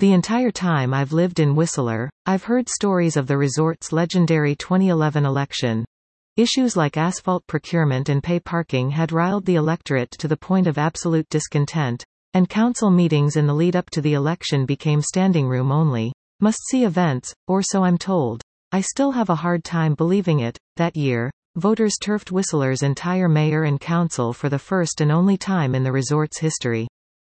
The entire time I've lived in Whistler, I've heard stories of the resort's legendary 2011 election. Issues like asphalt procurement and pay parking had riled the electorate to the point of absolute discontent, and council meetings in the lead-up to the election became standing room only, must-see events, or so I'm told. I still have a hard time believing it. That year, voters turfed Whistler's entire mayor and council for the first and only time in the resort's history.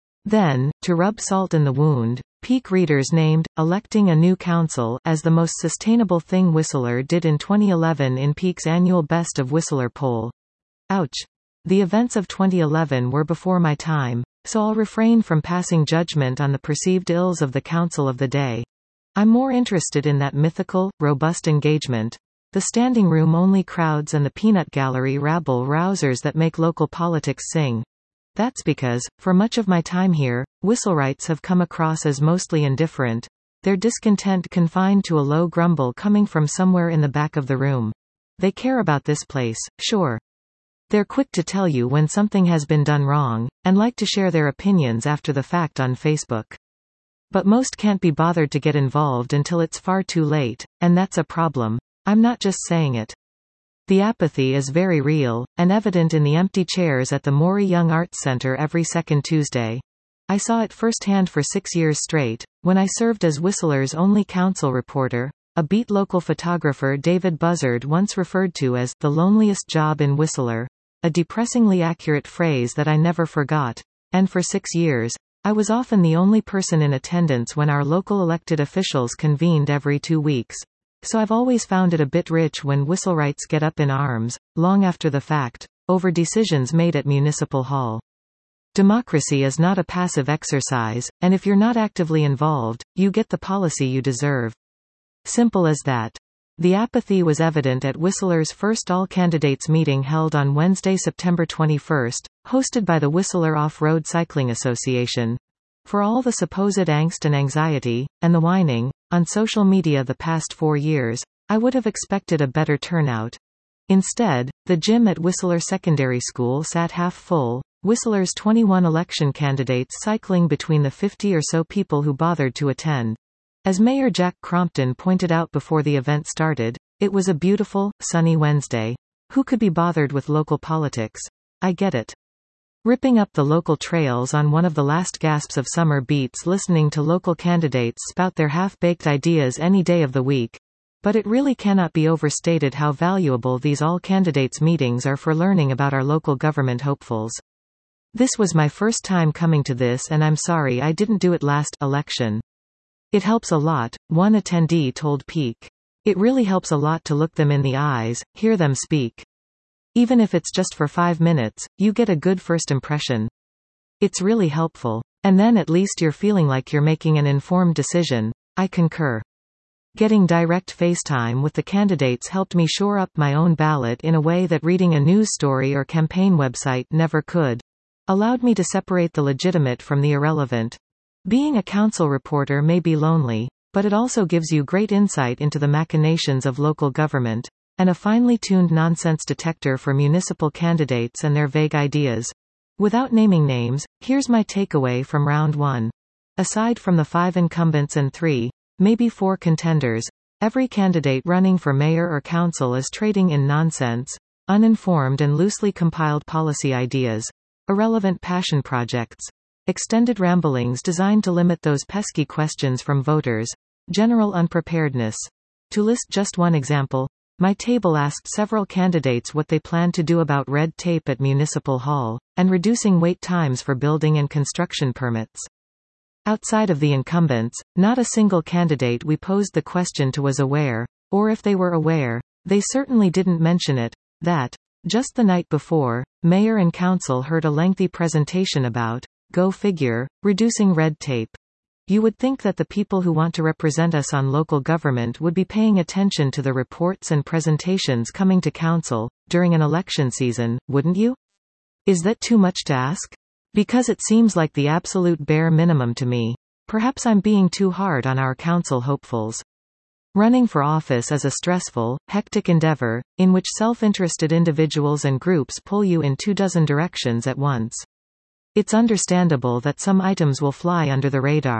Then, to rub salt in the wound, Peak readers named electing a new council as the most sustainable thing Whistler did in 2011 in Peak's annual Best of Whistler poll. Ouch. The events of 2011 were before my time, so I'll refrain from passing judgment on the perceived ills of the council of the day. I'm more interested in that mythical, robust engagement, the standing room only crowds and the peanut gallery rabble-rousers that make local politics sing. That's because, for much of my time here, Whistlerites have come across as mostly indifferent, their discontent confined to a low grumble coming from somewhere in the back of the room. They care about this place, sure. They're quick to tell you when something has been done wrong, and like to share their opinions after the fact on Facebook. But most can't be bothered to get involved until it's far too late, and that's a problem. I'm not just saying it. The apathy is very real, and evident in the empty chairs at the Maury Young Arts Center every second Tuesday. I saw it firsthand for 6 years straight, when I served as Whistler's only council reporter, a beat local photographer David Buzzard once referred to as the loneliest job in Whistler, a depressingly accurate phrase that I never forgot, and for 6 years, I was often the only person in attendance when our local elected officials convened every 2 weeks. So I've always found it a bit rich when Whistlerites get up in arms, long after the fact, over decisions made at Municipal Hall. Democracy is not a passive exercise, and if you're not actively involved, you get the policy you deserve. Simple as that. The apathy was evident at Whistler's first all-candidates meeting held on Wednesday, September 21, hosted by the Whistler Off-Road Cycling Association. For all the supposed angst and anxiety, and the whining, on social media the past 4 years, I would have expected a better turnout. Instead, the gym at Whistler Secondary School sat half full, Whistler's 21 election candidates cycling between the 50 or so people who bothered to attend. As Mayor Jack Crompton pointed out before the event started, it was a beautiful, sunny Wednesday. Who could be bothered with local politics? I get it. Ripping up the local trails on one of the last gasps of summer beats listening to local candidates spout their half-baked ideas any day of the week. But it really cannot be overstated how valuable these all-candidates meetings are for learning about our local government hopefuls. This was my first time coming to this and I'm sorry I didn't do it last election. It helps a lot, one attendee told Peak. It really helps a lot to look them in the eyes, hear them speak. Even if it's just for 5 minutes, you get a good first impression. It's really helpful. And then at least you're feeling like you're making an informed decision. I concur. Getting direct FaceTime with the candidates helped me shore up my own ballot in a way that reading a news story or campaign website never could. Allowed me to separate the legitimate from the irrelevant. Being a council reporter may be lonely, but it also gives you great insight into the machinations of local government, and a finely tuned nonsense detector for municipal candidates and their vague ideas. Without naming names, here's my takeaway from round 1. Aside from the 5 incumbents and 3, maybe 4 contenders, every candidate running for mayor or council is trading in nonsense, uninformed and loosely compiled policy ideas, irrelevant passion projects, extended ramblings designed to limit those pesky questions from voters, general unpreparedness. To list just one example, my table asked several candidates what they plan to do about red tape at Municipal Hall, and reducing wait times for building and construction permits. Outside of the incumbents, not a single candidate we posed the question to was aware, or if they were aware, they certainly didn't mention it, that, just the night before, Mayor and Council heard a lengthy presentation about, go figure, reducing red tape. You would think that the people who want to represent us on local government would be paying attention to the reports and presentations coming to council, during an election season, wouldn't you? Is that too much to ask? Because it seems like the absolute bare minimum to me. Perhaps I'm being too hard on our council hopefuls. Running for office is a stressful, hectic endeavor, in which self-interested individuals and groups pull you in 24 directions at once. It's understandable that some items will fly under the radar.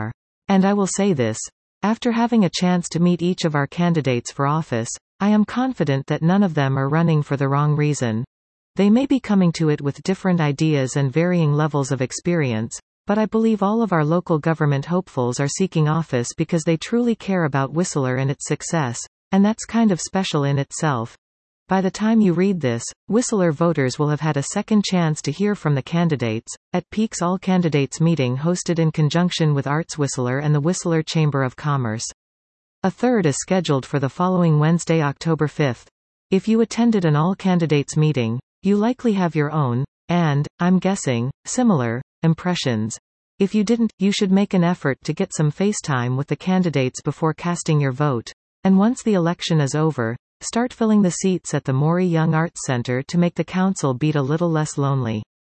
And I will say this. After having a chance to meet each of our candidates for office, I am confident that none of them are running for the wrong reason. They may be coming to it with different ideas and varying levels of experience, but I believe all of our local government hopefuls are seeking office because they truly care about Whistler and its success, and that's kind of special in itself. By the time you read this, Whistler voters will have had a second chance to hear from the candidates, at Peak's All Candidates meeting hosted in conjunction with Arts Whistler and the Whistler Chamber of Commerce. A third is scheduled for the following Wednesday, October 5th. If you attended an All Candidates meeting, you likely have your own, and, I'm guessing, similar, impressions. If you didn't, you should make an effort to get some FaceTime with the candidates before casting your vote. And once the election is over, start filling the seats at the Maury Young Arts Center to make the council beat a little less lonely.